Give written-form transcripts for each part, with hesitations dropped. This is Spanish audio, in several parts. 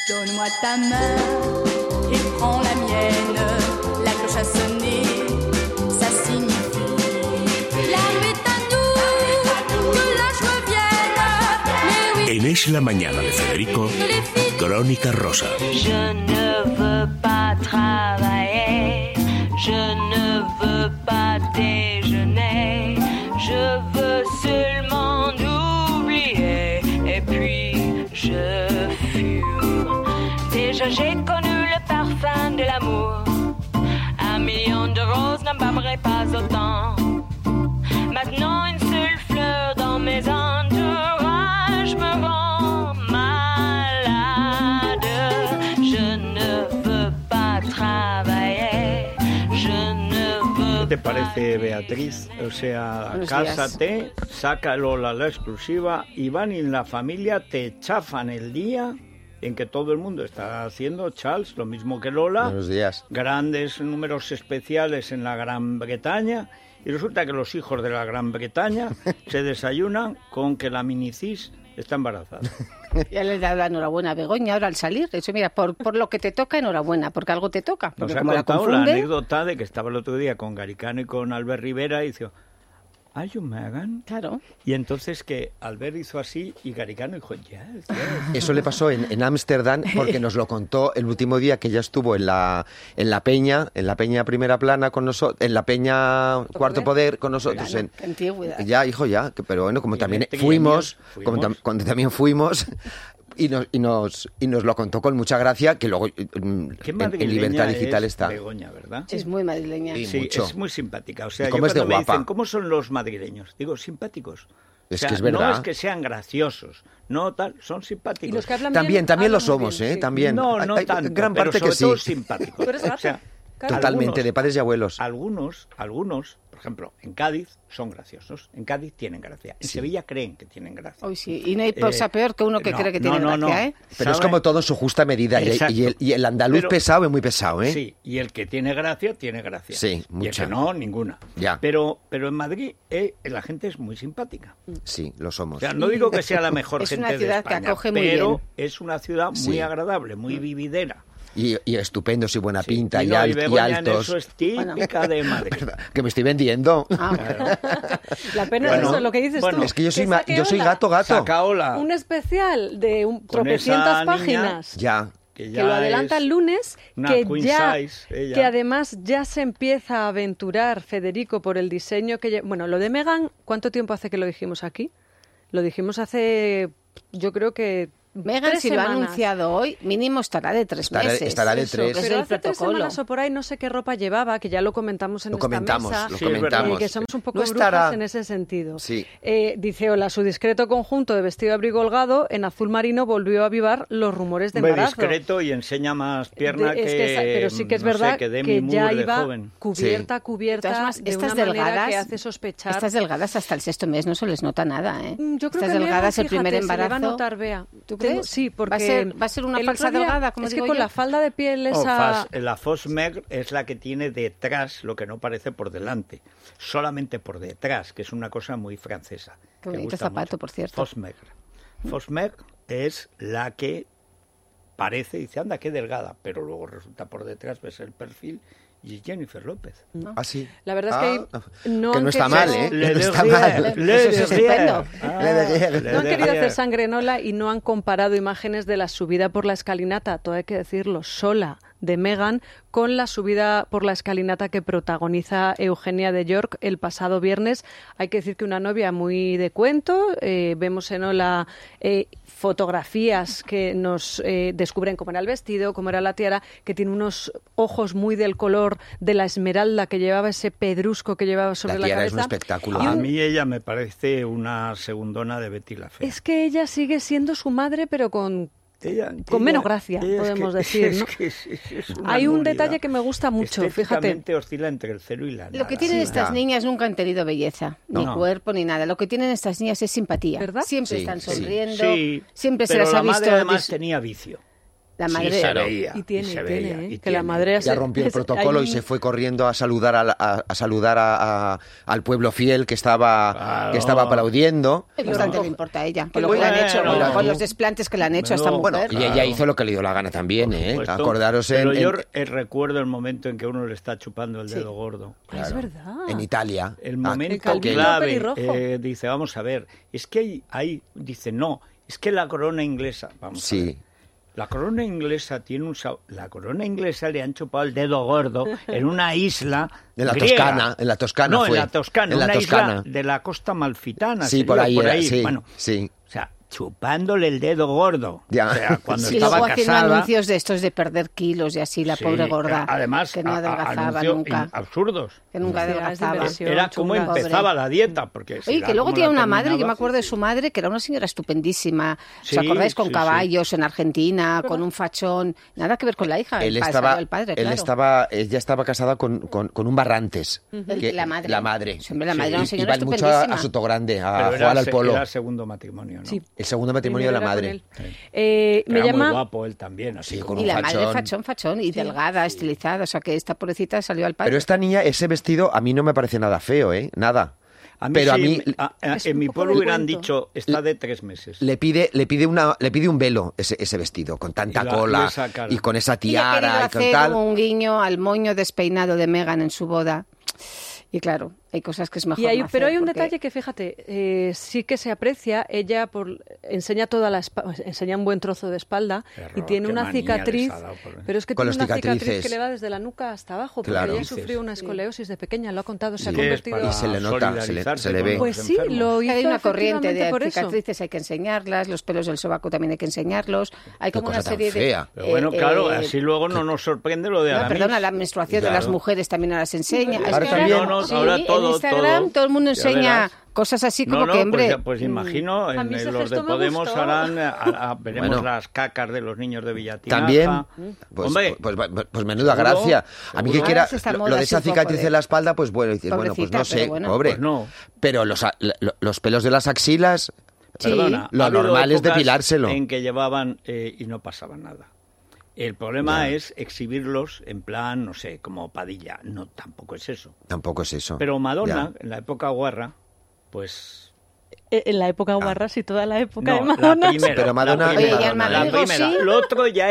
Donne-moi ta main et prends la mienne. La cloche a sonné, ça signifie la nuit est à nous, que la joie vienne. Mais oui, En Es la Mañana de Federico, Crónica Rosa. Je ne veux pas travailler, je ne veux pas déjeuner, je veux seulement oublier et puis je fume. Déjà j'ai connu le parfum de l'amour, 1 million de roses ne m'aimerait pas autant. Maintenant une seule fleur dans mes entourages me rend malade. Je ne veux pas travailler, je ne veux ¿Qué te parece, Beatriz? O sea, Buenos cásate, sácalo la exclusiva y van y en la familia te chafan el día en que todo el mundo está haciendo, Charles, lo mismo que Lola. Buenos días. Grandes números especiales en la Gran Bretaña. Y resulta que los hijos de la Gran Bretaña se desayunan con que la minicis está embarazada. Ya le da la enhorabuena a Begoña ahora al salir. Eso, mira, por lo que te toca, enhorabuena, porque algo te toca. Nos Porque ha como la contado la confunde, anécdota de que estaba el otro día con Garicano y con Albert Rivera y dice, ¿are you Meghan? claro. Y entonces que Albert hizo así y Garicano dijo, yes. Eso le pasó en Ámsterdam porque nos lo contó el último día que ella estuvo en la peña primera plana con nosotros, en la peña Cuarto Poder con nosotros. Claro, qué antigüedad. Ya, hijo, ya. Pero bueno, como Y también 20 fuimos, años, cuando también fuimos... Y nos lo contó con mucha gracia, que luego en Libertad Digital es está. Begoña, ¿verdad? Es muy madrileña. Sí, Sí, mucho. es muy simpática. O sea, ¿Y cómo yo es de cuando me guapa? dicen, ¿cómo son los madrileños? Digo, simpáticos. Es O sea, que es verdad. No es que sean graciosos, no tal, son simpáticos. Y los que hablan También bien, lo hablan muy somos, bien, sí. también. No Hay tanto, gran pero parte sobre que sí. todo simpáticos. ¿Tú eres O sea, gato? Totalmente, de padres y abuelos. Algunos, por ejemplo, en Cádiz son graciosos. En Cádiz tienen gracia. En Sevilla creen que tienen gracia. Hoy sí. Y no hay cosa peor que uno que cree que tiene gracia, ¿eh? Pero es ¿Saben? como todo en su justa medida. Exacto. Y el andaluz Pero- pesado es muy pesado, ¿eh? Sí, y el que tiene gracia, tiene gracia. Sí, Y el mucha. que no, ninguna. Ya. Pero en Madrid la gente es muy simpática. Sí, lo O somos. sea, no digo que sea la mejor Es gente una ciudad de que España, acoge muy pero bien. es una ciudad muy Sí. agradable, muy vividera. Y estupendos y buena pinta, Y y, no, y y Begoña en altos. eso es típica de Madrid. Que me estoy vendiendo. Ah, La pena Bueno, es eso, lo que dices bueno, tú. Es que yo soy saque Ola gato. Sacaola, Un especial de Con tropecientas esa niña, páginas. Ya. que Que lo adelanta es el lunes, una que queen ya, size, ella. que además ya se empieza a aventurar Federico por el diseño que bueno, lo de Meghan, ¿cuánto tiempo hace que lo dijimos aquí? Lo dijimos hace, yo creo que Meghan, 3 si lo ha semanas. anunciado hoy, mínimo estará de 3 meses. Estará de Eso, 3. que es Pero el hace 3 protocolo. semanas o por ahí no sé qué ropa llevaba, que ya lo comentamos en Lo esta comentamos, mesa. lo Sí, es verdad. comentamos. Que somos un poco No brujas estará. en ese sentido. Sí. Dice, hola, su discreto conjunto de vestido de abrigo holgado en azul marino volvió a avivar los rumores de Muy embarazo. discreto y enseña más pierna Es que, pero sí que es no sé, verdad que Demi ya Moore de iba joven. cubierta De todas formas, de estas una manera delgadas, que hace sospechar. Estas delgadas hasta el 6º mes no se les nota nada, ¿eh? Yo creo estas que delgadas, Meghan, el primer fíjate, embarazo. se le va a notar, Bea. ¿Tú crees? Sí, porque va a ser una el falsa otro día, delgada, como es digo que con yo. la falda de piel Oh, esa... la fausse maigre es la que tiene detrás lo que no parece por delante, solamente por detrás, que es una cosa muy francesa. Qué que bonito gusta zapato, mucho. por cierto. Fausse maigre. Fausse maigre es la que parece, dice, anda, qué delgada, pero luego resulta por detrás, ves el perfil y es Jennifer López. Ah, sí. La verdad es que no que han no está querido- mal, ¿eh? Le Que no está derrière, mal. le Eso es derrière. estupendo. Le derrière. Le No han querido derrière. hacer sangrenola y no han comparado imágenes de la subida por la escalinata, todo hay que decirlo, sola, de Meghan, con la subida por la escalinata que protagoniza Eugenia de York el pasado viernes. Hay que decir que una novia muy de cuento. Vemos en Ola fotografías que nos descubren cómo era el vestido, cómo era la tiara, que tiene unos ojos muy del color de la esmeralda que llevaba, ese pedrusco que llevaba sobre la tiara cabeza. es un espectáculo. Y A un- mí ella me parece una segundona de Betty la Fea. Es que ella sigue siendo su madre, pero con Ella- menos gracia, ella es podemos que- decir, es ¿no? que es una Hay un nulidad. detalle que me gusta mucho, fíjate. Estéticamente oscila entre el cero y la nada. Lo que tienen Sí. estas niñas nunca han tenido belleza, ni No. cuerpo, ni nada. Lo que tienen estas niñas es simpatía. ¿Verdad? Siempre Sí, están sí. sonriendo, Sí, siempre se pero las la ha visto... madre además tenía vicio. La Sí, madre... claro. Y tiene, veía, ¿eh? y Que la tiene. madre Ya rompió el protocolo y se fue corriendo a saludar al pueblo fiel que estaba Claro. aplaudiendo. Es bastante le importa a ella, con lo Bueno, que le han hecho, mira con tú. los desplantes que le han hecho a esta Menudo- mujer. Y ella hizo lo que le dio la gana también, ¿eh? Puesto, Acordaros pero en, yo recuerdo el momento en que uno le está chupando el dedo gordo. Ah, es verdad. en Italia. El Ah, momento Calvino clave, pelirrojo. dice, vamos a ver, es que dice, no, es que la corona inglesa, vamos a Sí. ver, la corona inglesa tiene la corona inglesa le han chupado el dedo gordo en una isla En la griega. Toscana, en la Toscana no, fue. en la Toscana, En la una Toscana. isla de la costa malfitana. Sí, sería, por ahí era, sí, Bueno, sí. o sea, chupándole el dedo gordo. Ya. O sea, cuando Sí. Y luego estaba haciendo casada. anuncios de estos de perder kilos y así, la Sí, pobre gorda, además, que no adelgazaba anunció nunca. Absurdos. Que nunca Sí, adelgazaba. es de Era como chunga. empezaba la dieta. Porque Oye, será que luego como tiene la una madre, yo terminaba. me acuerdo de su madre, que era una señora estupendísima. Sí, ¿Os acordáis? Con sí, caballos en Argentina, con un fachón. Nada que ver con la hija. Él salió el padre, claro. ella estaba casada con un Barrantes. que- La madre. La madre. Sí, hombre, la madre era una Y- señora iban mucho estupendísima. a Sotogrande, a Pero jugar al polo. Era segundo matrimonio, ¿no? Sí. El segundo matrimonio de la Primero era madre. con él. Me Era llama... muy guapo él también, así Sí, como... con Y un la madre fachón. fachón, y delgada, estilizada. O sea, que esta pobrecita salió al padre. Pero esta niña, ese vestido, a mí no me parece nada feo, ¿eh? Nada. Pero sí, a mí Es en un mi poco pueblo de hubieran cuento. dicho, está de 3 meses. le pide un velo ese vestido, con tanta Y cola esa cara. y con esa Y ha tiara querido y con hacer tal. un guiño al moño despeinado de Meghan en su boda. Y claro, hay cosas que es mejor no Pero hacer, hay un porque- detalle que, fíjate, sí que se aprecia. Ella enseña toda la enseña un buen trozo de espalda Error, y tiene qué una manía cicatriz. les ha dado por- Pero es que Con tiene las una cicatriz cicatrices. que le va desde la nuca hasta abajo. Claro. Porque ella Dices. sufrió una escoliosis de pequeña, lo ha contado, se ha ¿Qué es convertido... para Y se le nota, solidarizarse se le con ve. los Pues sí, enfermos? lo hizo Hay una corriente efectivamente de por eso. cicatrices, hay que enseñarlas, los pelos del sobaco también hay que enseñarlos. Hay Qué como una cosa tan serie de... fea. Pero bueno, claro, así luego no nos sorprende lo de No, Aramis. perdona, la menstruación de Claro. las mujeres también ahora se enseña. Ahora Es que también. No, sí, ahora en todo, Instagram todo el mundo Ya enseña verás. cosas así como No, que, hombre... pues imagino, A mí ese los de gesto me Podemos gustó. harán, veremos Bueno. las cacas de los niños de Villatinaja. También, Hombre, pues menuda seguro, gracia. A mí que seguro. quiera, Ahora se está lo moda de esa así un poco cicatriz de- en la espalda, pues bueno, dices, bueno, pues Pobrecita, no sé, pero bueno. pobre. Pues no. Pero los pelos de las axilas, Sí. Perdona, Lo ha habido normal es épocas depilárselo. En que llevaban y no pasaba nada. El problema Ya. es exhibirlos en plan, no sé, como Padilla. No, tampoco es eso. tampoco es eso. Pero Madonna, Ya. en la época guarra, pues... En la época guarra, sí, toda la época de No, Madonna. la primera. Pero Madonna- la primera, Oye, y al la marido, primera. sí. Lo otro ya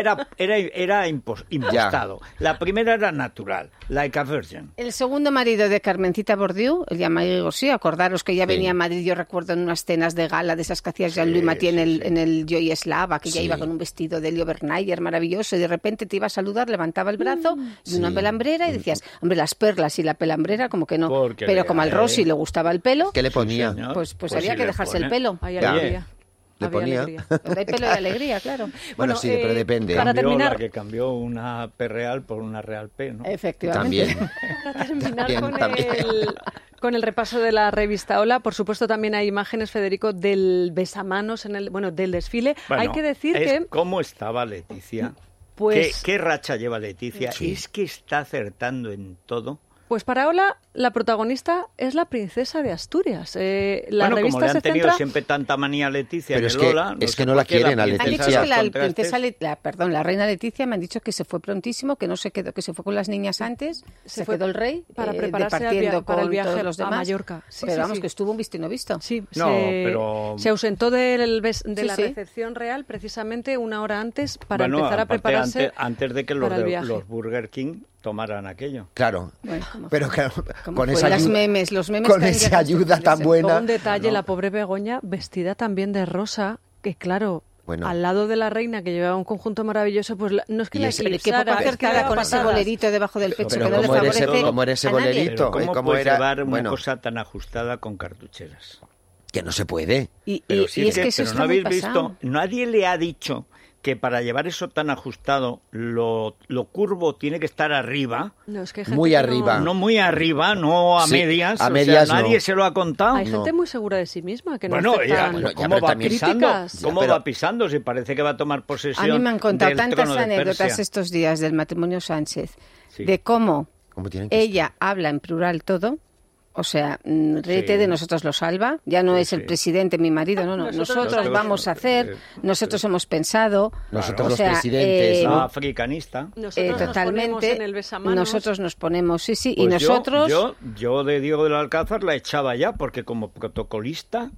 era impostado. La primera era natural, like a virgin. El segundo marido de Carmencita Bordiú, el llamado sí, acordaros que ya Sí. venía a Madrid, yo recuerdo en unas cenas de gala de esas que hacía Jean-Louis Maty en el Joy Eslava, que ya Sí. iba con un vestido de Elio Bernayer maravilloso, y de repente te iba a saludar, levantaba el brazo y una Sí. pelambrera y decías, hombre, las perlas y la pelambrera como que no. Porque Pero como al Rossi le gustaba el pelo, ¿Qué le ponía? señor. pues Pues había sí que le dejarse el pone. pelo. Hay Oye, alegría. le Había ponía. alegría. Donde hay pelo y alegría, claro. Bueno, sí, pero depende. para Cambió terminar- la que cambió una P real por una real P, ¿no? Efectivamente. También. Para terminar También, con, también. con el repaso de la revista Hola, por supuesto también hay imágenes, Federico, del besamanos del desfile. Bueno, hay que decir es que cómo estaba Leticia. Pues- ¿Qué racha lleva Leticia? Sí. Es que está acertando en todo. pues para Hola la protagonista es la princesa de Asturias. La Bueno, revista como le han se tenido centra siempre tanta manía a Leticia Pero en es el que- Lola, es sé que no por la qué la quieren a princesa Han Leticia. dicho de que los la contrastes- princesa, la reina Leticia me han dicho que se fue prontísimo, que no se quedó, que se fue con las niñas antes, se fue quedó el rey para prepararse al departiendo para el con viaje todos los a demás. Mallorca. Sí, pero sí, vamos, sí. que estuvo un visto y no visto. Sí, No, pero- se ausentó de Sí, la sí. recepción real precisamente una hora antes para Bueno, empezar a aparte, prepararse antes de que los, para el viaje. los Burger King tomaran aquello. Claro. Bueno, ¿cómo Pero claro, ¿Cómo con fue? esa Las ayuda, memes, los memes con que han esa llegado ayuda hasta tan ese- buena. Con un detalle, la pobre Begoña vestida también de rosa, que claro, Bueno. al lado de la reina que llevaba un conjunto maravilloso, pues no es que Y la ese- Qué eclipsara, poco es que le acertada daba con ese patadas. bolerito debajo del pecho Pero que no le ¿cómo era ese- favorece cómo era ese a nadie. bolerito? Pero ¿cómo ¿cómo puedes era? llevar una Bueno. cosa tan ajustada con cartucheras? Que no se puede. Y Pero si es que eso pero está no muy habéis pasado. visto, nadie le ha dicho que para llevar eso tan ajustado, lo curvo tiene que estar arriba, No, es que hay gente Muy que arriba. no muy arriba, no a Sí, medias. a o medias sea, nadie no. se lo ha contado. Hay gente muy segura de sí misma que no Bueno, aceptan bueno, ¿cómo pero va también- pisando? críticas. ¿Cómo Ya, pero- va pisando? Si parece que va a tomar posesión. A mí me han contado del tantas trono de anécdotas Persia. estos días del matrimonio Sánchez, Sí. de cómo ¿Cómo tienen que ella habla en plural todo, O sea, ríete de nosotros lo salva. Ya no es el presidente, mi marido, no. Nosotros vamos a hacer, nosotros hemos pensado. Nosotros los presidentes, ¿no? Africanista. Nosotros totalmente. Nos ponemos en el besamanos. Nosotros nos ponemos, sí, Pues y nosotros... Yo de Diego del Alcázar la echaba ya, porque como protocolista,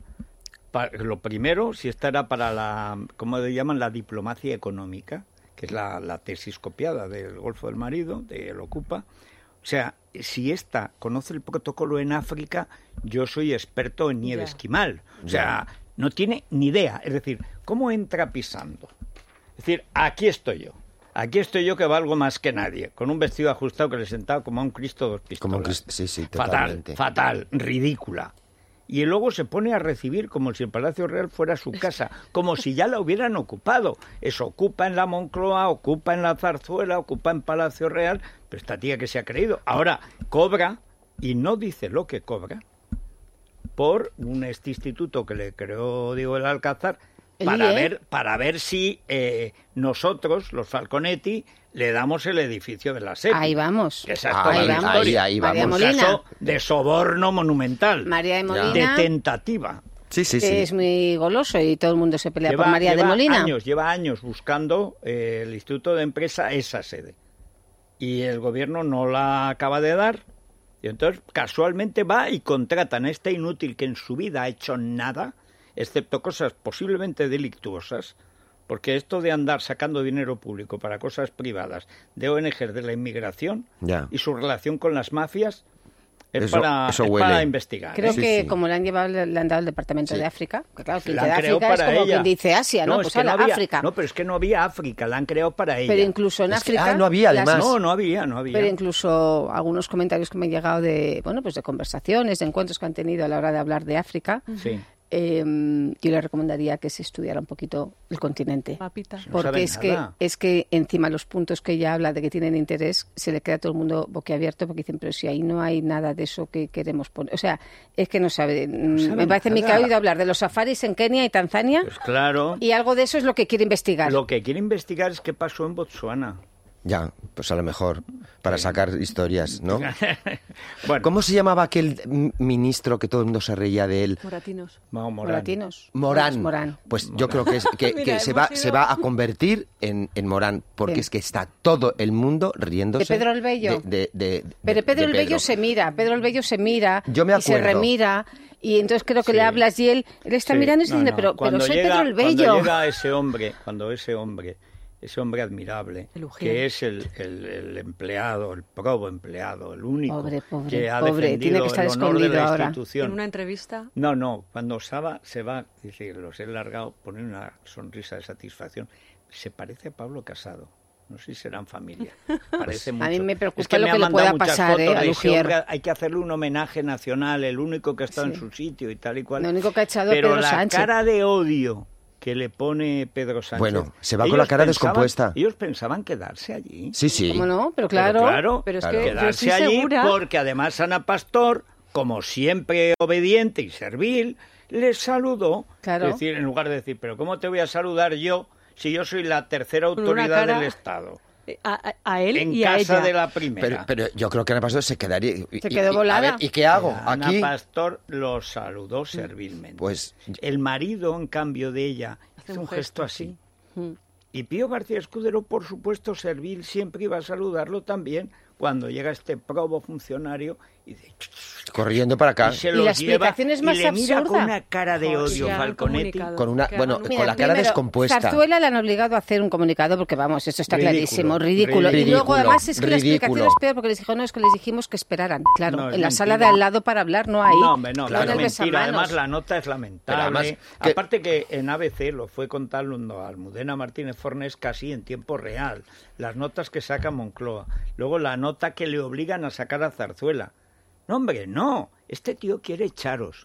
lo primero, si esta era para la, ¿cómo le llaman? La diplomacia económica, que es la tesis copiada del Golfo del Marido, de El Ocupa. O sea, si esta conoce el protocolo en África, yo soy experto en nieve esquimal. O sea, no tiene ni idea. Es decir, ¿cómo entra pisando? Es decir, aquí estoy yo que valgo más que nadie, con un vestido ajustado que le sentaba como a un Cristo dos pistolas. Sí, totalmente. Fatal, ridícula. Y luego se pone a recibir como si el Palacio Real fuera su casa, como si ya la hubieran ocupado. Eso ocupa en la Moncloa, ocupa en la Zarzuela, ocupa en Palacio Real, pero esta tía que se ha creído. Ahora cobra, y no dice lo que cobra, por este instituto que le creó Diego del Alcázar, para ver si nosotros, los Falconetti, le damos el edificio de la SEPI. Ahí vamos. Que esa es toda la historia. Ahí vamos. María Molina. Caso de soborno monumental. María de Molina. De tentativa. Sí. Es muy goloso y todo el mundo se pelea por María de Molina. Lleva años buscando el Instituto de Empresa esa sede. Y el gobierno no la acaba de dar. Y entonces casualmente va y contratan a este inútil que en su vida ha hecho nada, excepto cosas posiblemente delictuosas, porque esto de andar sacando dinero público para cosas privadas de ONGs de la inmigración y su relación con las mafias es para investigar. Creo que como le han dado el Departamento de África, que claro, quien de África es como quien dice Asia, ¿no? Pues África. No, pero es que no había África, la han creado para ella. Pero incluso en África... no había, además. No había. Pero incluso algunos comentarios que me han llegado de conversaciones, de encuentros que han tenido a la hora de hablar de África... Sí. Yo le recomendaría que se estudiara un poquito el continente. Papita. Porque es que encima los puntos que ella habla de que tienen interés, se le queda a todo el mundo boquiabierto porque dicen, pero si ahí no hay nada de eso que queremos poner. O sea, es que no sabe. Me parece que ha oído hablar de los safaris en Kenia y Tanzania. Pues claro. Y algo de eso es lo que quiere investigar. Lo que quiere investigar es qué pasó en Botsuana. Ya, pues a lo mejor, para sacar historias, ¿no? Bueno. ¿Cómo se llamaba aquel ministro que todo el mundo se reía de él? Morán. Pues yo creo que se va a convertir en Morán, porque es que está todo el mundo riéndose. ¿De Pedro el Bello? Pero Pedro el Bello se mira, yo me acuerdo. Y se remira. Y entonces creo que le hablas y él está mirando y se dice, pero soy Pedro el Bello. Cuando llega ese hombre admirable, que es el empleado, el probo empleado, el único que ha defendido tiene que estar el honor de la ahora. institución. ¿En una entrevista? No, cuando se va, dice, los he largado, pone una sonrisa de satisfacción. Se parece a Pablo Casado. No sé si serán familia. Parece mucho. A mí me preocupa es que lo me que le pueda pasar, a Lugier. Hay que hacerle un homenaje nacional, el único que ha estado en su sitio y tal y cual. Lo único que ha echado Pero Pedro la Sánchez. cara de odio que le pone Pedro Sánchez. Bueno, se va con la cara descompuesta. Ellos pensaban quedarse allí. Sí. ¿Cómo no? Pero claro. Pero es que quedarse yo estoy allí segura. porque además Ana Pastor, como siempre obediente y servil, les saludó. Claro. Es decir, en lugar de decir, pero ¿cómo te voy a saludar yo si yo soy la tercera autoridad del Estado? A él en y a casa ella. de la primera. Pero yo creo que Ana Pastor se quedaría... Se quedó volada. A ver, ¿y qué hago Ana aquí? Pastor lo saludó servilmente. Pues el marido, en cambio de ella, hizo un gesto así. Y Pío García Escudero, por supuesto, servil, siempre iba a saludarlo también cuando llega este probo funcionario y dice, corriendo para acá. y se los la explicación lleva es más y le mira absurda. con una cara de odio Ya han Falconetti. comunicado. Con Mira, la cara primero, descompuesta. Zarzuela le han obligado a hacer un comunicado porque, vamos, eso está clarísimo, ridículo. Y Ridículo, luego, además, es que la explicación ridículo. es peor porque les dijimos que esperaran, claro, No, es en la mentira. sala de al lado para hablar, no ahí. No, hombre, no, Claro. es En el mentira. besamanos. Además, la nota es lamentable. Pero además, Aparte que en ABC lo fue contando Almudena Martínez Fornés casi en tiempo real. Las notas que saca Moncloa. Luego la nota que le obligan a sacar a Zarzuela. No, hombre, no. Este tío quiere echaros.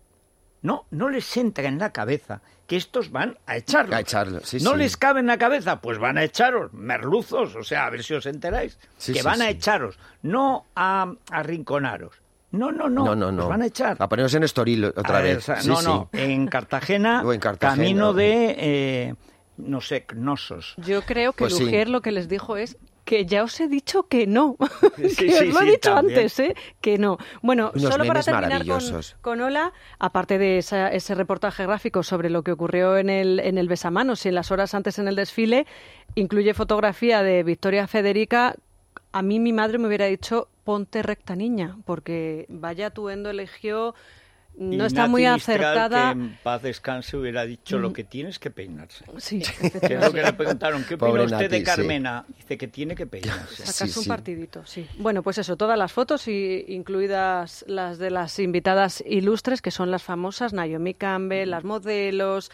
No les entra en la cabeza que estos van a echarlos. A echarlos, sí, ¿No sí. les cabe en la cabeza? Pues van a echaros, merluzos. O sea, a ver si os enteráis. Sí, que sí, van a sí. echaros, no a arrinconaros. No. Los van a echar. A ponernos en Estoril otra vez. Sí, No. En Cartagena, O en Cartagena. camino de, no sé, Cnosos. Yo creo que Pues sí. Lugier lo que les dijo es que ya os he dicho que no, Sí, que os lo he dicho también. antes, que no. Bueno, Unos solo para memes terminar maravillosos. con Ola, aparte de ese reportaje gráfico sobre lo que ocurrió en el besamanos y en las horas antes en el desfile, incluye fotografía de Victoria Federica. A mí mi madre me hubiera dicho, ponte recta, niña, porque vaya atuendo eligió... No está muy Mistral, acertada. que en paz descanse, hubiera dicho lo que tienes que peinarse. Sí, Que es lo que le preguntaron, ¿qué opina Pobre usted de Nati, sí. Carmena? Dice que tiene que peinarse. Sacarse Sí, un sí. partidito, sí. Bueno, pues eso, todas las fotos, incluidas las de las invitadas ilustres, que son las famosas Naomi Campbell, las modelos,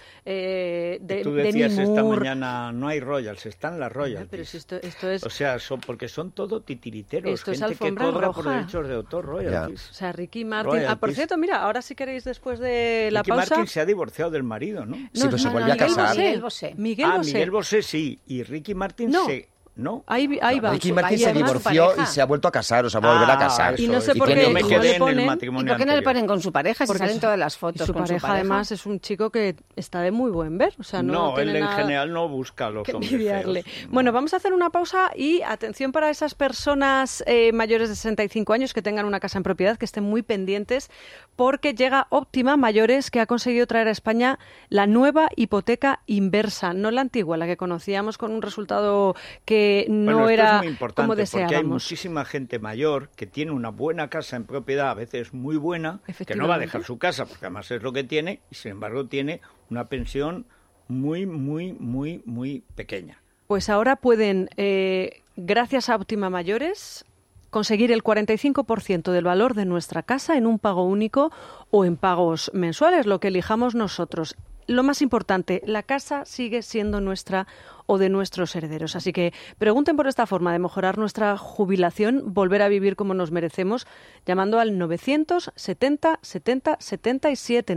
Tú Demi decías esta Moore. mañana, no hay royals, están las royals. Pero si esto es... O sea, porque son todo titiriteros, Esto es gente que alfombra cobra por roja. derechos de autor, royalties. O sea, Ricky Martin... Royalties. por cierto, mira, ahora si queréis después de la Ricky pausa... Martin se ha divorciado del marido, ¿no? Sí, pero se volvió a Miguel casar. Bosé. Miguel Bosé. Miguel Bosé. Miguel Bosé sí, y Ricky Martin No. ¿no? Ahí va. Ricky Martin Y se además su divorció pareja. y se ha vuelto a casar, o sea, va a volver a casar. Y no sé eso, por que qué no me no quedé le en el ponen- ¿Y matrimonio por qué no le anterior. ponen con su pareja? Si Porque salen todas las y fotos su con pareja, su pareja. además, es un chico que está de muy buen ver. O sea, no él tiene en nada general no busca a los que hombres envidiarle. feos. No. Bueno, vamos a hacer una pausa y atención para esas personas mayores de 65 años que tengan una casa en propiedad, que estén muy pendientes, porque llega Óptima Mayores, que ha conseguido traer a España la nueva hipoteca inversa, no la antigua, la que conocíamos con un resultado que no Bueno, esto era es muy importante como porque hay deseábamos. muchísima gente mayor que tiene una buena casa en propiedad, a veces muy buena, que no va a Efectivamente. dejar su casa porque además es lo que tiene y sin embargo tiene una pensión muy, muy, muy, muy pequeña. Pues ahora pueden, gracias a Óptima Mayores, conseguir el 45% del valor de nuestra casa en un pago único o en pagos mensuales, lo que elijamos nosotros. Lo más importante, la casa sigue siendo nuestra o de nuestros herederos. Así que pregunten por esta forma de mejorar nuestra jubilación, volver a vivir como nos merecemos, llamando al 970 70 77,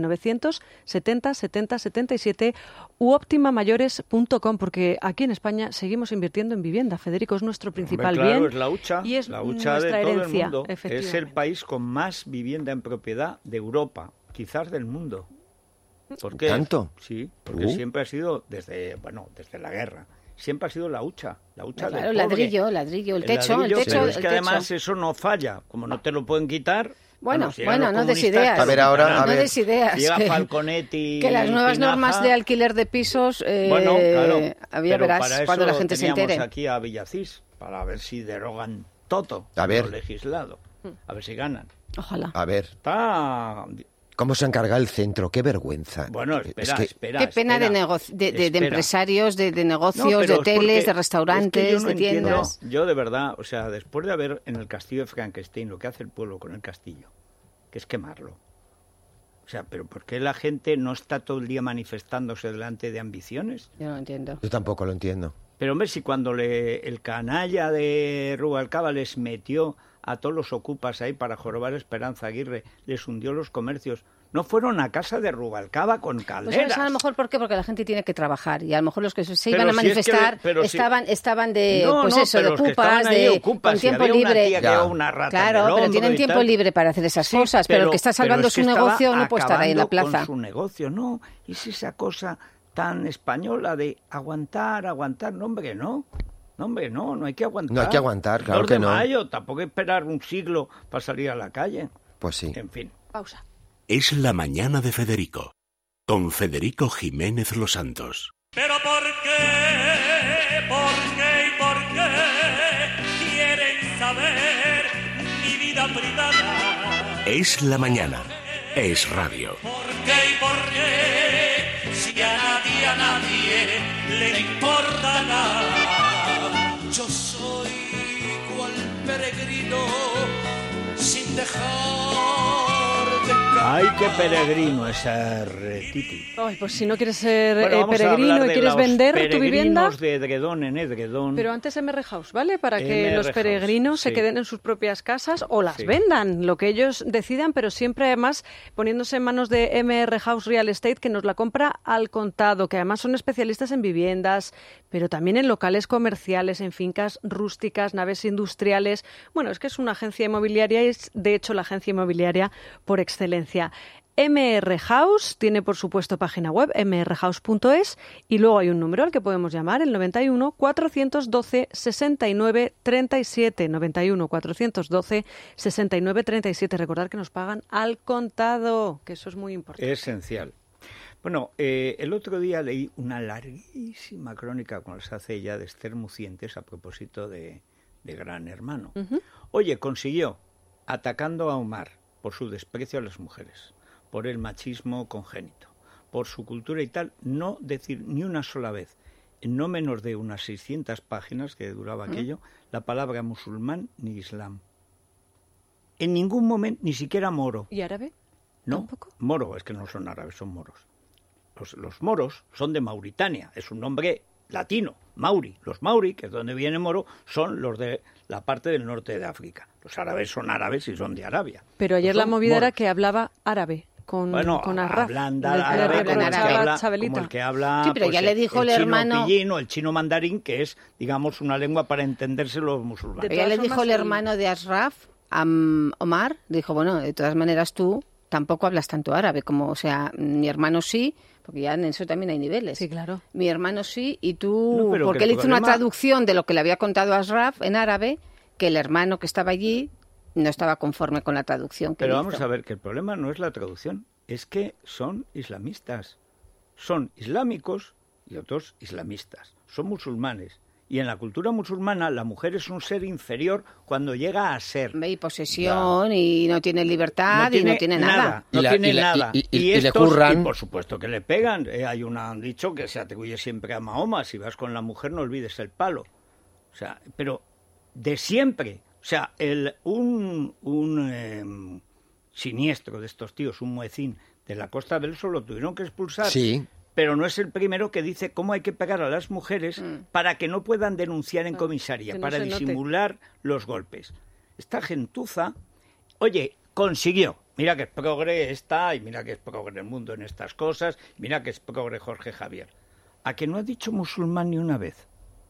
970 70 77 u optimamayores.com, porque aquí en España seguimos invirtiendo en vivienda. Federico, es nuestro principal Hombre, claro, bien es la hucha, y es la hucha nuestra de todo herencia, el mundo. Es el efectivamente. país con más vivienda en propiedad de Europa, quizás del mundo. ¿Por qué? ¿Tanto? Sí, porque Uh. siempre ha sido desde la guerra. Siempre ha sido la hucha Claro, del pobre. ladrillo, el techo, ladrillo, pero el es que techo. además eso no falla, como no te lo pueden quitar. Bueno, si llegan los no des comunistas, ideas. A ver, ahora, no des ideas. Si llega que- Falconetti Que las y nuevas Pinaja, normas de alquiler de pisos, bueno, claro, había pero verás para eso cuando la gente se teníamos entere. aquí a Villacís, para ver si derogan todo A ver. lo legislado, a ver si ganan. Ojalá. A ver, Está... ¿cómo se encarga el centro? ¡Qué vergüenza! Bueno, Es espera, que- espera. Qué pena espera, de espera. empresarios, de No, negocios, pero de es hoteles, porque- de restaurantes, es que yo no de entiendo, tiendas. yo de verdad, o sea, después de haber en el castillo de Frankenstein lo que hace el pueblo con el castillo, que es quemarlo. O sea, pero ¿por qué la gente no está todo el día manifestándose delante de ambiciones? Yo no entiendo. Yo tampoco lo entiendo. Pero hombre, si cuando el canalla de Rubalcaba les metió a todos los ocupas ahí para jorobar a Esperanza Aguirre, les hundió los comercios, no fueron a casa de Rubalcaba con Pues calderas. ¿sabes a lo mejor por qué? Porque la gente tiene que trabajar y a lo mejor los que se Pero iban a si es que manifestar pero si- estaban de No, pues no, eso, de pero los que estaban ocupas, ahí de ocupas, con si tiempo había una libre. tía que Ya. llevaba una rata en Claro, el pero hombro tienen y tiempo tal. libre para hacer esas Sí, cosas, pero el que está salvando es que su estaba negocio no puede estar ahí en la acabando plaza. con su negocio, no. Es esa cosa tan española de aguantar, no, hombre, no. No, hombre, no hay que aguantar. No hay que aguantar, claro 2 de que no. mayo, tampoco hay que esperar un siglo para salir a la calle. Pues sí. En fin. Pausa. Es la mañana de Federico, con Federico Jiménez Los Santos. Pero ¿por qué? ¿Por qué y por qué quieren saber mi vida privada? Es la mañana. Es radio. ¿Por qué y por qué? Si a nadie le importa nada. Yo soy cual peregrino sin dejar de caer. Ay, qué peregrino es ser Titi. Ay, pues si no quieres ser Bueno, vamos a peregrino hablar y de quieres los vender tu vivienda, peregrinos de Edredón en Edredón. pero antes MR House, ¿vale? Para que MR los peregrinos House, se sí. queden en sus propias casas o las Sí. vendan, lo que ellos decidan, pero siempre además poniéndose en manos de MR House Real Estate, que nos la compra al contado, que además son especialistas en viviendas, pero también en locales comerciales, en fincas rústicas, naves industriales. Bueno, es que es una agencia inmobiliaria y es de hecho la agencia inmobiliaria por excelencia. MR House, tiene por supuesto página web, mrhouse.es, y luego hay un número al que podemos llamar, el 91 412 69 37, 91 412 69 37. Recordad que nos pagan al contado, que eso es muy importante. Esencial. Bueno, el otro día leí una larguísima crónica, como se hace ya, de Esther Mucientes a propósito de Gran Hermano. Oye, consiguió, atacando a Omar por su desprecio a las mujeres, por el machismo congénito, por su cultura y tal, no decir ni una sola vez, en no menos de unas 600 páginas que duraba aquello, la palabra musulmán ni islam. En ningún momento, ni siquiera moro. ¿Y árabe? No, ¿Tampoco? moro, es que no son árabes, son moros. Los moros son de Mauritania, es un nombre latino, Mauri. Los Mauri, que es donde viene moro, son los de la parte del norte de África. Los árabes son árabes y son de Arabia. Pero ayer Pues la movida moros. era que hablaba árabe con Arraf. Hablan Le árabe como el que reprochaba habla, Chabelita. como el que habla, Sí, pero pues, ya le dijo el chino hermano- pillín o el chino mandarín, que es, digamos, una lengua para entenderse los musulmanes. De Ya todas le dijo formas, el hermano de Ashraf, Omar, dijo, bueno, de todas maneras tú tampoco hablas tanto árabe, como, o sea, mi hermano sí, porque ya en eso también hay niveles. Sí, claro. Mi hermano sí, y tú, No, pero porque que él el hizo una problema- traducción de lo que le había contado Ashraf en árabe, que el hermano que estaba allí no estaba conforme con la traducción que Pero él vamos hizo. a ver, que el problema no es la traducción, es que son islamistas. Son islámicos y otros islamistas. Son musulmanes. Y en la cultura musulmana la mujer es un ser inferior cuando llega a ser. Y posesión, y no tiene libertad, y no tiene nada. No Y la- tiene y la- nada. y le estos, curran. y por supuesto que le pegan. Hay un dicho que se atribuye siempre a Mahoma: si vas con la mujer no olvides el palo. O sea, pero de siempre. O sea, un siniestro de estos tíos, un muecín de la Costa del Sol, lo tuvieron que expulsar. Sí. Pero no es el primero que dice cómo hay que pegar a las mujeres para que no puedan denunciar en comisaría, que no para se note. disimular los golpes. Esta gentuza, oye, consiguió. Mira que es progre esta, y mira que es progre el mundo en estas cosas, mira que es progre Jorge Javier. ¿A que no ha dicho musulmán ni una vez?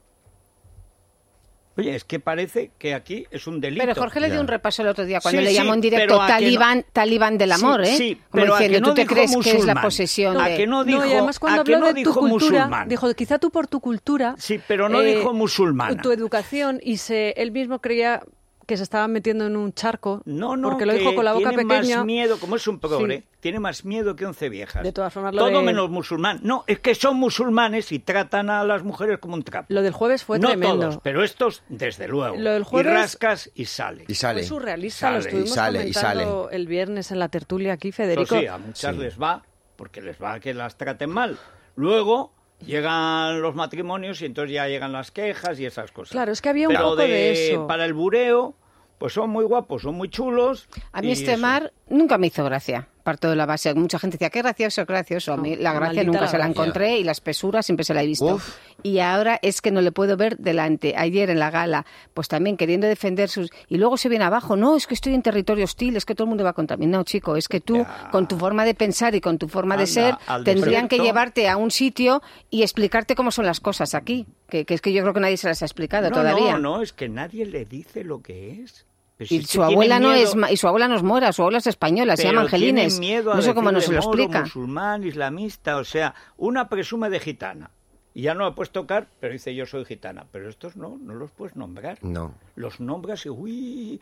Oye, es que parece que aquí es un delito. Pero Jorge le dio Ya. un repaso el otro día cuando Sí, le sí, llamó en directo pero a que no- talibán del amor, Sí, ¿eh? sí, Como pero a diciendo, que no ¿tú te dijo crees que es la musulmán? posesión ¿A de...? que no dijo, y además cuando a que habló no de tu dijo cultura, musulmán? dijo, quizá tú por tu cultura... Sí, pero no dijo musulmana. Tu educación, y él mismo creía que se estaba metiendo en un charco, No, porque lo que dijo con la boca tiene pequeña. más miedo, como es un progre, Sí. tiene más miedo que 11 viejas. De todas formas, lo Todo de- menos musulmán. No, es que son musulmanes y tratan a las mujeres como un trapo. Lo del jueves fue no tremendo. todos, pero estos, desde luego. Lo del jueves- Y rascas y sale. Y sale. Fue surrealista, lo Sale, estuvimos y sale, y comentando el viernes en la tertulia aquí, Eso Federico. sí, a muchas les va, porque les va que las traten mal. Luego llegan los matrimonios y entonces ya llegan las quejas y esas cosas. Claro, es que había un Pero poco de eso. Para el bureo, pues son muy guapos, son muy chulos. A mí y este eso. mar nunca me hizo gracia, parto de la base. Mucha gente decía, qué gracioso, gracioso. A mí No, la gracia maldita nunca la se la gracia. encontré y la espesura siempre se la he visto. Uf. Y ahora es que no le puedo ver delante. Ayer en la gala, pues también queriendo defender sus... Y luego se viene abajo, no, es que estoy en territorio hostil, es que todo el mundo va contra mí. No, chico, es que tú, Ya. con tu forma de pensar y con tu forma de Anda, ser, al tendrían que desierto. llevarte a un sitio y explicarte cómo son las cosas aquí. Que es que yo creo que nadie se las ha explicado todavía. No, es que nadie le dice lo que es. Pero si Y es que su abuela tienen no miedo, es y su abuela no es mora, su abuela es española, se pero llama Angelines. tienen miedo a No sé cómo nos decirle se lo moro, explica. musulmán, islamista, o sea, una presume de gitana. Y ya no la puedes tocar, pero dice yo soy gitana. Pero estos no los puedes nombrar. No. Los nombras y uy,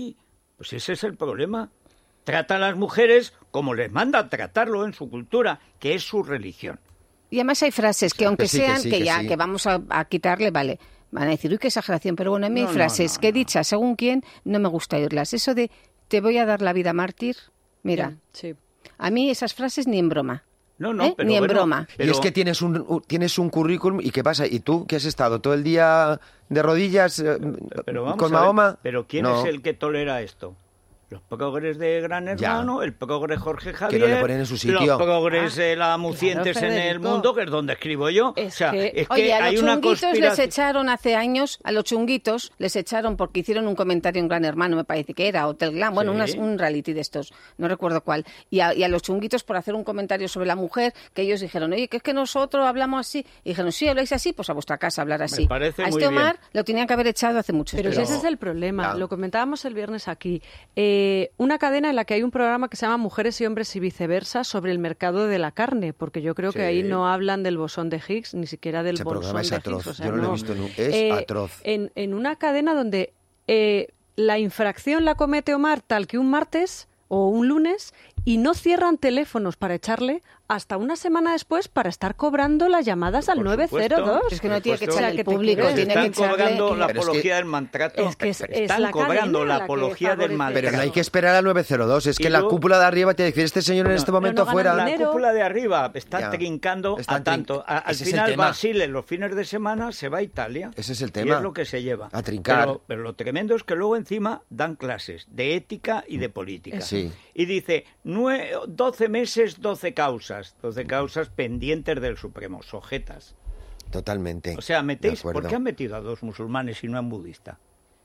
pues ese es el problema. Trata a las mujeres como les manda tratarlo en su cultura, que es su religión. Y además hay frases que aunque que sí, que sean, sí, que que ya sí. que vamos a quitarle, vale, van a decir, uy, qué exageración, pero bueno, a mí hay No, frases no, que no. dichas según quién no me gusta oírlas. Eso de, te voy a dar la vida mártir, mira, Sí. a mí esas frases ni en broma. No, ¿Eh? Ni en broma. Y pero- es que tienes un currículum, ¿y qué pasa? ¿Y tú que has estado todo el día de rodillas Pero vamos con a ver, Mahoma? pero ¿quién No. es el que tolera esto? Los progres de Gran Hermano, el progre Jorge Javier, no le ponen en su sitio. los progres de la Mucientes claro, en el Federico. mundo, que es donde escribo yo. Es o sea, que- es que Oye, a hay los una chunguitos les conspiración. echaron hace años, a los chunguitos les echaron porque hicieron un comentario en Gran Hermano, me parece que era, Hotel Glam, bueno, Sí. un reality de estos, no recuerdo cuál. Y a los chunguitos por hacer un comentario sobre la mujer, que ellos dijeron, oye, que es que nosotros hablamos así. Y dijeron, sí, habláis así, pues a vuestra casa hablar así. parece a muy este Omar bien. lo tenían que haber echado hace mucho Pero si tiempo. ese es el problema, Claro. lo comentábamos el viernes aquí. una cadena en la que hay un programa que se llama Mujeres y Hombres y Viceversa sobre el mercado de la carne, porque yo creo que ahí no hablan del bosón de Higgs, ni siquiera del bosón de atroz. Higgs. O sea, yo no lo he visto es atroz. En una cadena donde la infracción la comete Omar tal que un martes o un lunes y no cierran teléfonos para echarle hasta una semana después para estar cobrando las llamadas al 902. Es que no tiene que O sea, echar que el te público, crees. tiene que Están echarle... cobrando la Pero es apología que- del maltrato. Es que es Están la cobrando cadena la la que apología del favorece. maltrato. Pero no hay que esperar al 902, es Y que la luego- cúpula de arriba te dice, este señor en este momento no gana fuera... dinero. La Dinero. cúpula de arriba está Ya. trincando Están a tanto. Al ese es el final tema. Basile los fines de semana se va a Italia. Ese es el Y tema. es lo que se lleva. A trincar. Pero lo tremendo es que luego encima dan clases de ética y de política. Sí. Y dice, 12 meses, 12 causas. 12 causas pendientes del Supremo, sujetas. Totalmente. O sea, De ¿por acuerdo. qué han metido a 2 musulmanes y no a un budista?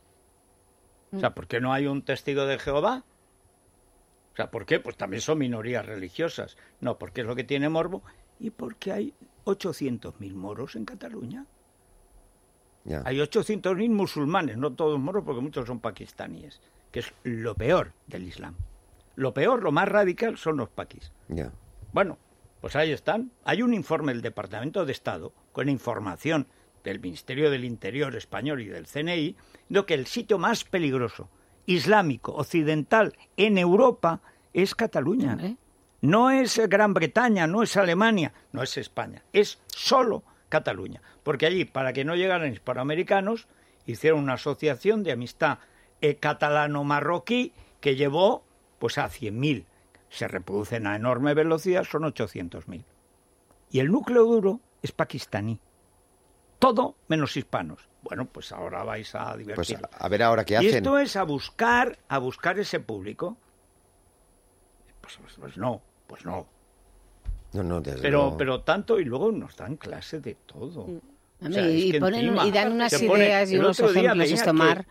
O sea, ¿por qué no hay un testigo de Jehová? O sea, ¿por qué? Pues también son minorías religiosas. No, porque es lo que tiene morbo. Y porque hay 800.000 moros en Cataluña. Ya. Hay 800.000 musulmanes, no todos moros, porque muchos son pakistaníes, que es lo peor del Islam. Lo peor, lo más radical, son los paquis. Ya. Bueno, pues ahí están. Hay un informe del Departamento de Estado con información del Ministerio del Interior español y del CNI, de que el sitio más peligroso, islámico, occidental, en Europa, es Cataluña. Hombre. No es Gran Bretaña, no es Alemania, no es España, es solo Cataluña. Porque allí, para que no llegaran hispanoamericanos, hicieron una asociación de amistad catalano-marroquí que llevó pues a 100.000. Se reproducen a enorme velocidad, son 800.000. Y el núcleo duro es pakistaní. Todo menos hispanos. Bueno, pues ahora vais a Pues divertir. a ver ahora qué Y hacen. esto es a buscar ese público. Pues no. No, desde Pero luego. tanto, y luego nos dan clase de todo. Hombre, O sea, es y que ponen- encima y dan unas se pone- ideas y el unos otro día ejemplos, leía esto, Mar.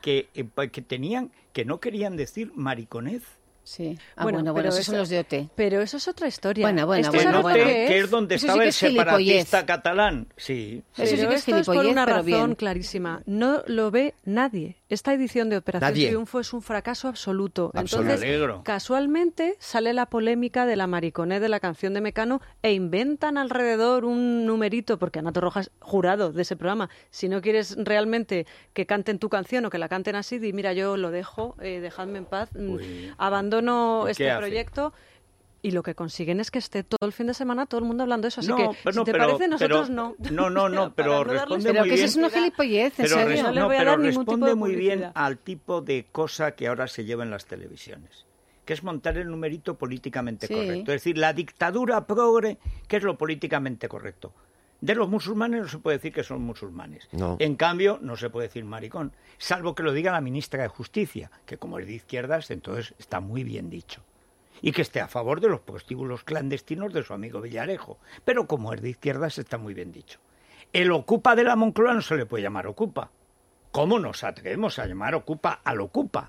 que no querían decir mariconez. Sí. Bueno, pero esos son los de OT. Pero eso es otra historia. Bueno, Esto bueno, ¿sabes bueno. lo que es donde Eso sí estaba que el es gilipollez. separatista catalán. Sí. Eso sí Pero que es esto es por gilipollez, una pero razón bien. clarísima. No lo ve nadie. Esta edición de Operación Nadie. Triunfo es un fracaso absoluto. Absoluto. Entonces, Me alegro. casualmente sale la polémica de la mariconez de la canción de Mecano e inventan alrededor un numerito, porque Anato Rojas, jurado de ese programa, si no quieres realmente que canten tu canción o que la canten así, di, mira, yo lo dejo, dejadme en paz, abandono ¿Y qué este hace? proyecto. Y lo que consiguen es que esté todo el fin de semana todo el mundo hablando de eso. Así No, que, pero si no, te pero- parece, nosotros pero- no. no, pero Para darles responde Pero muy que eso bien. es una gilipollez, en Pero serio. No le voy a dar ningún tipo responde de muy bien publicidad. al tipo de cosa que ahora se lleva en las televisiones, que es montar el numerito políticamente Sí. correcto. Es decir, la dictadura progre, que es lo políticamente correcto. De los musulmanes no se puede decir que son musulmanes. No. En cambio, no se puede decir maricón, salvo que lo diga la ministra de Justicia, que como es de izquierdas, entonces está muy bien dicho. Y que esté a favor de los prostíbulos clandestinos de su amigo Villarejo. Pero como es de izquierdas, está muy bien dicho. El ocupa de la Moncloa no se le puede llamar ocupa. ¿Cómo nos atrevemos a llamar ocupa al ocupa?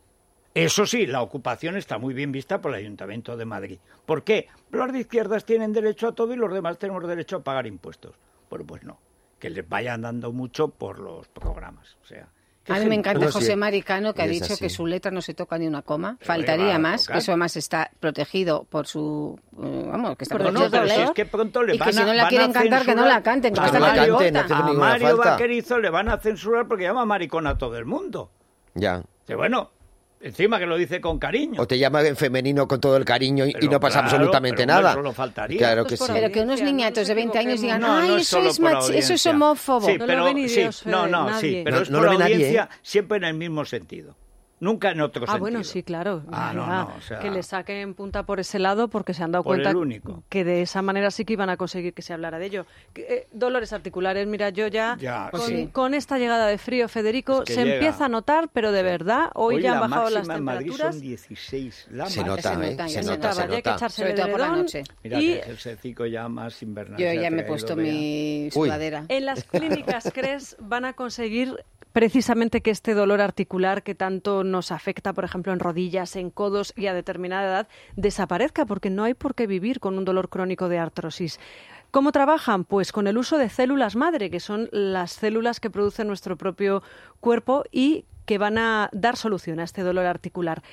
Eso sí, la ocupación está muy bien vista por el Ayuntamiento de Madrid. ¿Por qué? Los de izquierdas tienen derecho a todo y los demás tenemos derecho a pagar impuestos. Bueno, pues no. Que les vayan dando mucho por los programas. O sea, que A mí es me el- encanta Bueno, sí, José Maricano, que ha es dicho así. que su letra no se toca ni una coma. Pero Faltaría le va a más, tocar. que eso además está protegido por su... vamos, que está Por No, protegido no, pero por si ley. es que pronto le Y van que si a- no la van quieren a cantar, que no la censurar. canten, que A bastante no la le canten, importa. no hace A ninguna Mario falta. Vaquerizo le van a censurar porque llama maricón a todo el mundo. Ya. Que bueno, encima que lo dice con cariño. O te llama en femenino con todo el cariño y Pero no pasa claro, absolutamente pero, hombre, nada. solo faltaría. Claro Esto que es por sí. Pero que unos audiencia, no niñatos nos de 20 años digan, equivoquemos. ay, no es eso solo es, por eso es audiencia. homófobo. Sí, No pero lo ve ni sí, Dios, no, nadie. sí, pero No- es no por lo ve nadie, audiencia, ¿eh? siempre en el mismo sentido. Nunca en otro sentido. Bueno, sí, claro. Ah, no, Ya, no, o sea, que le saquen punta por ese lado porque se han dado Por cuenta el único. que de esa manera sí que iban a conseguir que se hablara de ello. Dolores articulares, mira, yo ya, Ya, con, sí. con esta llegada de frío, Federico, Es que se llega. empieza a notar, pero de verdad, hoy ya han la bajado las máxima en Madrid temperaturas. son 16. La Se máxima. nota, se ¿eh? nota, Se ya se nota, notaba, se Ya hay que nota. echarse Sobre el todo por la edredón. noche. Mira Y que el secito ya más invernal. Yo se ha ya me he traído, puesto vea. mi Uy. sudadera. En las clínicas CRES van a conseguir precisamente que este dolor articular que tanto nos afecta, por ejemplo, en rodillas, en codos y a determinada edad, desaparezca, porque no hay por qué vivir con un dolor crónico de artrosis. ¿Cómo trabajan? Pues con el uso de células madre, que son las células que produce nuestro propio cuerpo y que van a dar solución a este dolor articular.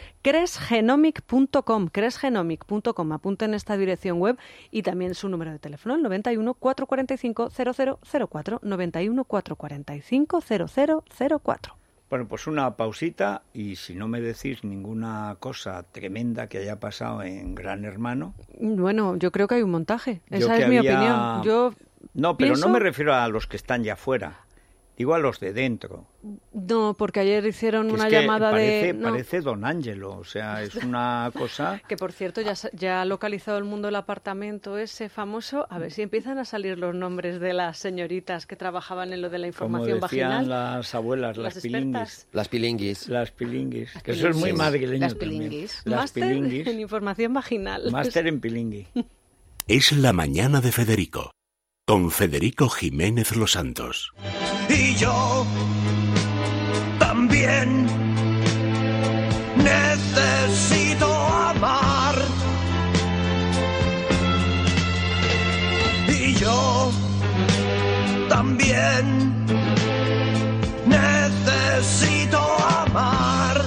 cresgenomic.com, apunten esta dirección web y también su número de teléfono, el 91 445 0004, 91 445 0004. Bueno, pues una pausita y si no me decís ninguna cosa tremenda que haya pasado en Gran Hermano... Bueno, yo creo que hay un montaje. Esa es mi opinión. No, pero no me refiero a los que están ya fuera. Digo a los de dentro. No, porque ayer hicieron una es que llamada parece Don Ángelo, o sea, es una cosa... Que, por cierto, ya ha localizado el mundo el apartamento ese famoso. A ver si empiezan a salir los nombres de las señoritas que trabajaban en lo de la información vaginal. Como decían las abuelas, las pilinguis. Las pilinguis. Las pilinguis. Que eso es muy madrileño las también. pilinguis. Máster en información vaginal. Máster en pilingui. Es la mañana de Federico, con Federico Jiménez Los Santos. Y yo también necesito amar. Y yo también necesito amar.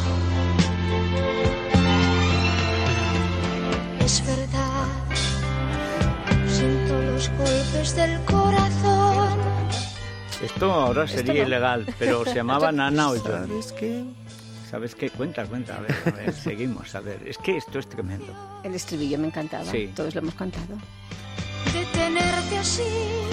Es verdad, siento los golpes del corazón. Esto ahora sería ilegal, pero se llamaban Ana o Johnny. ¿Sabes qué? ¿Sabes qué? Cuenta, a ver, seguimos, a ver. Es que esto es tremendo. El estribillo me encantaba, Sí. todos lo hemos cantado. De tenerte así,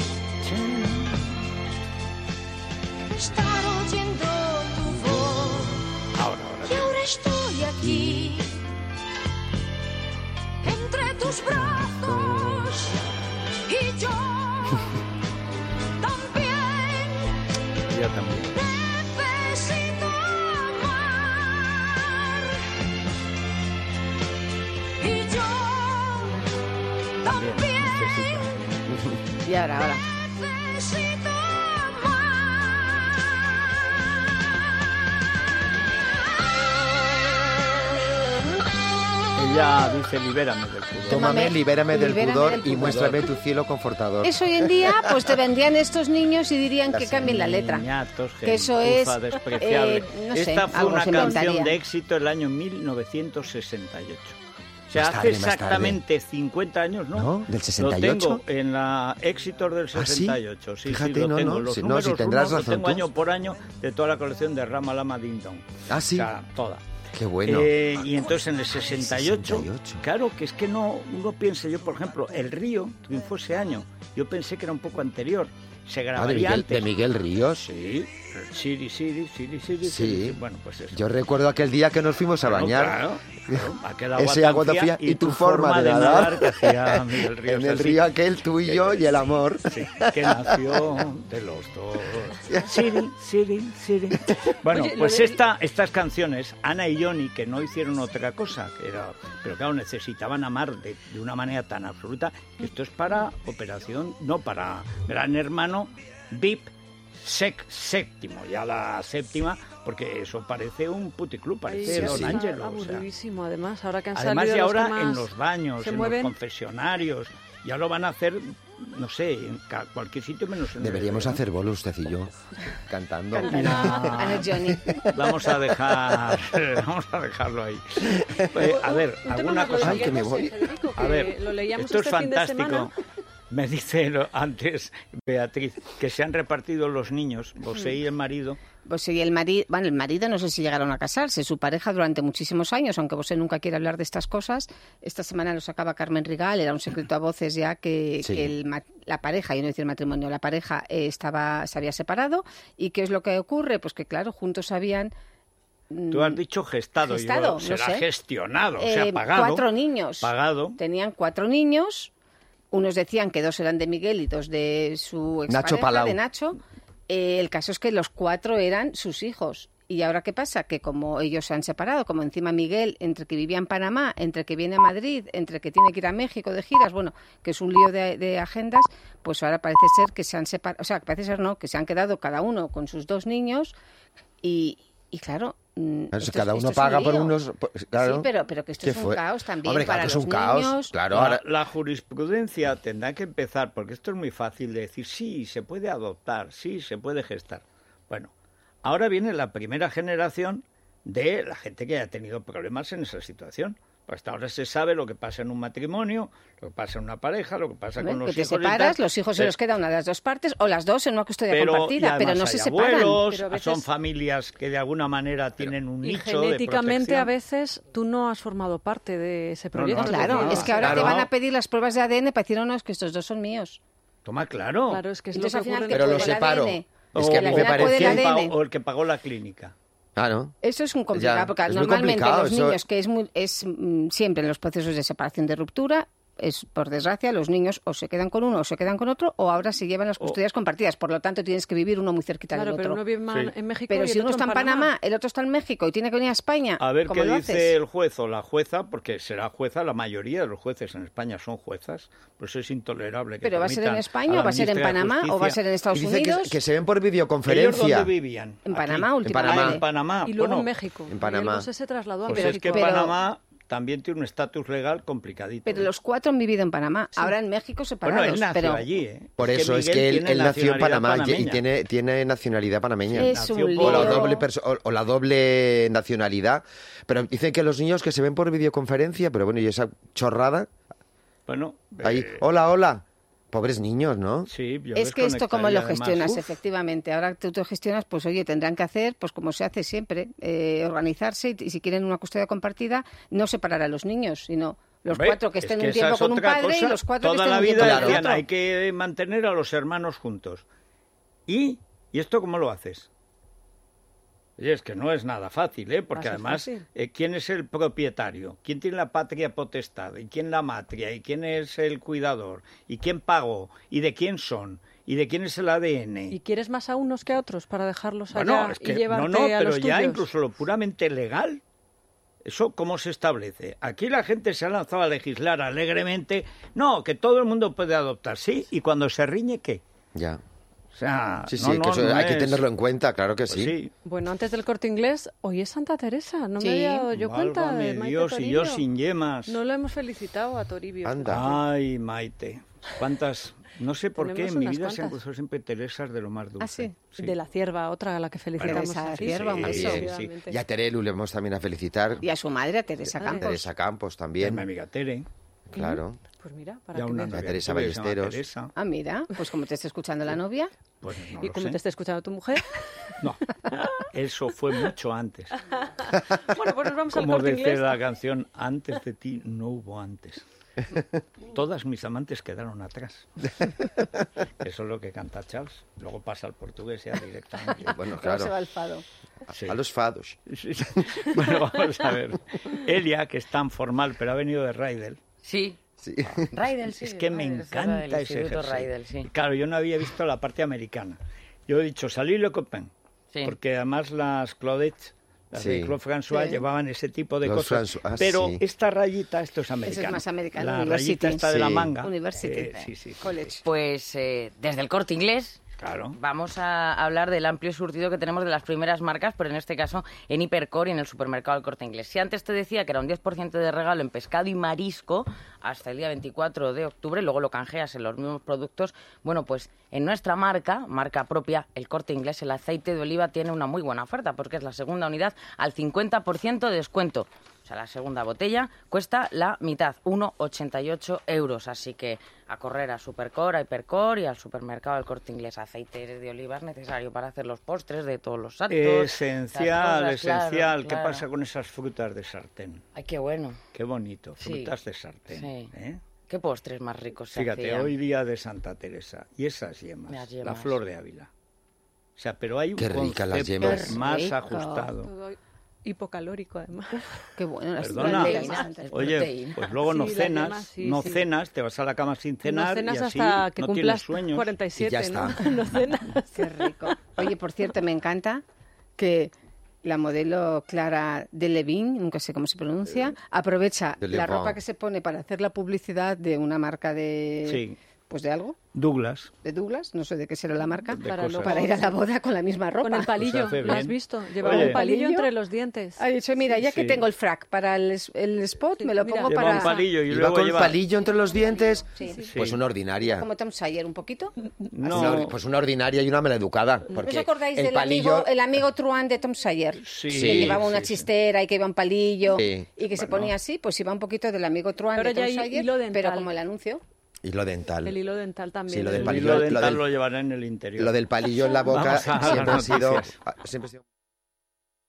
estar oyendo tu voz. Ahora. Y ahora estoy aquí, entre tus brazos, y yo también Yo también. necesito amar. Y yo También también necesito. Y ahora. necesito amar. Ella dice, libérame del pudor. Tómame, libérame del Libérame pudor del y pudor. muéstrame tu cielo confortador. Eso hoy en día, pues te vendrían estos niños y dirían que cambien la letra. Niñatos, Que eso gentuza es, despreciable. no sé, Esta fue algo una se canción inventaría. de éxito el año 1968. O sea, Más hace tarde, más tarde. exactamente 50 años, ¿no? ¿No? ¿Del 68? Lo tengo en la éxitos del ¿Ah, sí? 68. Sí, Fíjate, sí, lo no, tengo. no. Los Si- no, números si tendrás uno, razón lo tengo tú. año por año de toda la colección de Rama Lama Ding Dong. Ah, sí. O sea, toda. Qué bueno. Y entonces en el 68, 68. claro que es que no, uno piensa, yo por ejemplo, El Río triunfó ese año, yo pensé que era un poco anterior, se Ah, grabaría antes. de Miguel Ríos. Sí, Siri, Sí. bueno, pues eso. Yo recuerdo aquel día que nos fuimos a bañar. Claro, aquel agua Ese tan agua tan fría y y tu forma de nadar que hacía Miguel Ríos. En el así. río aquel tú y yo y el amor. Sí, que nació de los dos. Siri. Bueno, Oye, lo pues de- estas canciones, Ana y Johnny, que no hicieron otra cosa, pero claro, necesitaban amar de una manera tan absoluta. Esto es para Operación, no para Gran Hermano, VIP séptimo, ya la séptima, porque eso parece un puticlub, parece Ay, Don sí, Ángelo. o sea. aburridísimo, además, ahora que han Además, salido y los ahora que más en los baños, se en mueven. los confesionarios, ya lo van a hacer, no sé, en cualquier sitio menos en Deberíamos el... hacer bolos, usted y yo, cantando. Ana Johnny. Vamos a dejarlo ahí. A ver, Un tema alguna más, lo de cosa. Ay, que me voy. Federico, A ver, lo leíamos esto es este fin de fantástico. semana. Me dice antes Beatriz que se han repartido los niños, José y el marido. Pues y el marido no sé si llegaron a casarse, su pareja durante muchísimos años, aunque José nunca quiere hablar de estas cosas. Esta semana lo sacaba Carmen Rigal, era un secreto a voces ya que, Sí. que la pareja, yo no decir matrimonio, la pareja se había separado. ¿Y qué es lo que ocurre? Pues que claro, juntos habían... Tú has dicho gestado, Gestado, no será sé. gestionado, o sea, pagado. 4 niños. Pagado. Tenían 4 niños. Unos decían que 2 eran de Miguel y 2 de su expareja, Nacho Palau. de Nacho. El caso es que los 4 eran sus hijos. ¿Y ahora qué pasa? Que como ellos se han separado, como encima Miguel, entre que vivía en Panamá, entre que viene a Madrid, entre que tiene que ir a México de giras, bueno, que es un lío de agendas, pues ahora parece ser que se han separado, o sea, parece ser no, que se han quedado cada uno con sus 2 niños y claro... Claro, si esto cada es uno un paga por lío. unos... Claro. Sí, pero que esto ¿Qué es un fue? caos también Hombre, claro para que es los un caos. niños. Claro, La, ahora... la jurisprudencia tendrá que empezar, porque esto es muy fácil de decir, sí, se puede adoptar, sí, se puede gestar. Bueno, Ahora viene la primera generación de la gente que haya tenido problemas en esa situación. Pues hasta ahora se sabe lo que pasa en un matrimonio, lo que pasa en una pareja, lo que pasa con los que te hijos. separas, los hijos se los queda una de las dos partes o las dos en una custodia compartida, pero no se separan. Abuelos, Pero a veces- son familias que de alguna manera tienen un Y nicho genéticamente de a protección. veces tú no has formado parte de ese proyecto. no, Claro, no, es que ahora claro. te van a pedir las pruebas de ADN para decir, no, es que estos dos son míos. Toma, claro. Claro, es que es Entonces, lo al que final, ocurre. ¿qué Pero puede lo el separo. ADN? Es que a mí al me final parece- puede el ¿Quién ADN. o el que pagó la clínica. Claro. Eso es un complicado, Ya, porque es muy normalmente complicado, los eso- niños, que siempre en los procesos de separación de ruptura, es por desgracia, los niños o se quedan con uno o se quedan con otro, o ahora se llevan las custodias compartidas. Por lo tanto, tienes que vivir uno muy cerquita Claro, del pero otro. uno vive Sí. en México Pero y si el uno otro está en Panamá, el otro está en México y tiene que venir a España, A ver ¿cómo qué lo dice haces? el juez o la jueza, porque será jueza, la mayoría de los jueces en España son juezas, por eso es intolerable que ¿Pero va a ser en permitan España a o va a ser en ministra de Panamá o va a Justicia- ser en Estados Y dice Unidos? que se ven por ¿Ellos videoconferencia. dónde vivían? En Aquí. Panamá últimamente. Panamá. En Panamá. Y luego Bueno, en México. en Panamá. Y el José se trasladó a Pues México. es que Pero- Panamá también tiene un estatus legal complicadito. Pero los cuatro han vivido en Panamá, ahora en México separados. Bueno, él nació pero allí, ¿eh? Por eso es Miguel que él tiene nació en nacionalidad Panamá y panameña. tiene nacionalidad panameña. es nació un por- O la lío. doble o la doble nacionalidad. Pero dicen que los niños que se ven por videoconferencia, pero bueno, y esa chorrada, Bueno, ahí, hola, hola. Pobres niños, ¿no? sí, yo Es que esto cómo lo desconectaría además. gestionas, Uf, efectivamente. Ahora tú te gestionas, pues oye, tendrán que hacer, pues como se hace siempre, organizarse y si quieren una custodia compartida, no separar a los niños, sino los hombre, cuatro que es estén que un esa tiempo es con un otra padre y cosa. los cuatro que Toda estén la un tiempo vida con el decían, otro. hay que mantener a los hermanos juntos. ¿Y esto cómo lo haces? Oye, es que no es nada fácil, ¿eh? Porque Va a ser además, fácil. ¿quién es el propietario? ¿Quién tiene la patria potestad? ¿Y quién la matria? ¿Y quién es el cuidador? ¿Y quién pagó? ¿Y de quién son? ¿Y de quién es el ADN? ¿Y quieres más a unos que a otros para dejarlos allá Bueno, es que y llevarte no, a pero los ya tuyos? incluso lo puramente legal. ¿Eso cómo se establece? Aquí la gente se ha lanzado a legislar alegremente. No, que todo el mundo puede adoptar, sí. ¿Y cuando se riñe qué? Ya. O sea, Sí, no, sí, que no, eso no hay que es- tenerlo en cuenta, claro que Pues sí. sí. Bueno, antes del Corte Inglés, hoy es Santa Teresa. No Sí. me había dado yo cuenta. Válgame Maite Dios, y yo Toribio. sin yemas. No lo hemos felicitado a Toribio. Anda. Ay, Maite. ¿Cuántas? No sé por qué Tenemos en mi unas vida se han cuantas. cruzado siempre Teresas de lo más dulce. ¿Ah, sí? De la cierva, otra a la que felicitamos. Teresa aquí. Cierva, un beso. También. Efectivamente. Y a Terelu le vamos también a felicitar. Y a su madre, a Teresa A Campos. Teresa Campos De también. mi amiga Tere. Claro. Pues mira, para Ya que una veas. novia Teresa que tuve que se llama Ballesteros. Teresa. Ah, mira, pues como te está escuchando la novia. Pues no Y lo como sé. te está escuchando tu mujer. No, eso fue mucho antes. Bueno, pues nos vamos al Como Corte dice Inglés. la canción, antes de ti no hubo antes. Todas mis amantes quedaron atrás. Eso es lo que canta Charles. Luego pasa al portugués ya directamente. Bueno, Luego se va claro. al fado. Sí. A los fados. Sí, sí. Bueno, vamos a ver. Elia, que es tan formal, pero ha venido de Raidel. Sí, Sí. Raidel, sí. Es que me Raidel, encanta del ese Instituto jersey. Raidel, sí. Claro, yo no había visto la parte americana. Yo he dicho, salí Le Copain. Sí. Porque además las Claudettes, las Sí. de Claude François, Sí. llevaban ese tipo de Claude cosas. François, Pero sí. esta rayita, esto es americano. Eso es más americano, La University. rayita esta de la Sí. manga. University. Sí, sí. College. Pues desde el Corte Inglés Claro. vamos a hablar del amplio surtido que tenemos de las primeras marcas, pero en este caso en Hipercor y en el supermercado del Corte Inglés. Si antes te decía que era un 10% de regalo en pescado y marisco hasta el día 24 de octubre, luego lo canjeas en los mismos productos, bueno, pues en nuestra marca propia, el Corte Inglés, el aceite de oliva tiene una muy buena oferta porque es la segunda unidad al 50% de descuento. O sea, la segunda botella cuesta la mitad, 1,88 euros. Así que a correr a Supercor, a Hipercor y al supermercado del Corte Inglés. Aceite de oliva es necesario para hacer los postres de todos los santos. Esencial, las cosas, esencial. claro, ¿Qué claro. pasa con esas frutas de sartén? Ay, qué bueno. Qué bonito, Sí. frutas de sartén. Sí. ¿eh? Qué postres más ricos se Fíjate, hacían. hoy día de Santa Teresa. Y esas yemas, Las la yemas. flor de Ávila. O sea, pero hay un Qué ricas las concepto yemas. más Qué rico. ajustado. Todo hipocalórico, además. Qué bueno. Las Perdona. proteínas. Oye, proteína. pues luego no Sí, las cenas, yemas, sí, no sí. cenas, te vas a la cama sin cenar No cenas y así hasta que no tienes cumplas sueños. 47, Y ya ¿no? está. No cenas. Qué rico. Oye, por cierto, me encanta que la modelo Clara Delevingne, nunca sé cómo se pronuncia, aprovecha la Delevingne. ropa que se pone para hacer la publicidad de una marca de... Sí. Pues de algo. Douglas. De Douglas, no sé de qué será la marca, De para cosas. ir a la boda con la misma ropa. Con el palillo, hace ¿lo has bien. visto? Llevaba Oye. un palillo ¿Palillo? entre los dientes. Ha dicho, mira, ya que Sí. tengo el frac para el spot, Sí, me lo mira. pongo Lleva para... un palillo y ¿Iba luego con lleva... palillo entre los dientes? Sí. Pues una ordinaria. Como Tom Sawyer, un poquito. No, Pues una ordinaria y una maleducada. ¿No Porque os acordáis el del palillo... el amigo Truán de Tom Sawyer? sí. Que llevaba una sí, sí. chistera y que iba un palillo Sí. y que se ponía así, pues iba un poquito del amigo Truán Pero de Tom ya hay Sawyer, hilo dental. pero como el anuncio. Hilo dental. El hilo dental también. Sí, lo del El palillo, hilo lo dental del- lo llevará en el interior. Lo del palillo en la boca Vamos a las siempre ha sido... noticias. Siempre ha sido...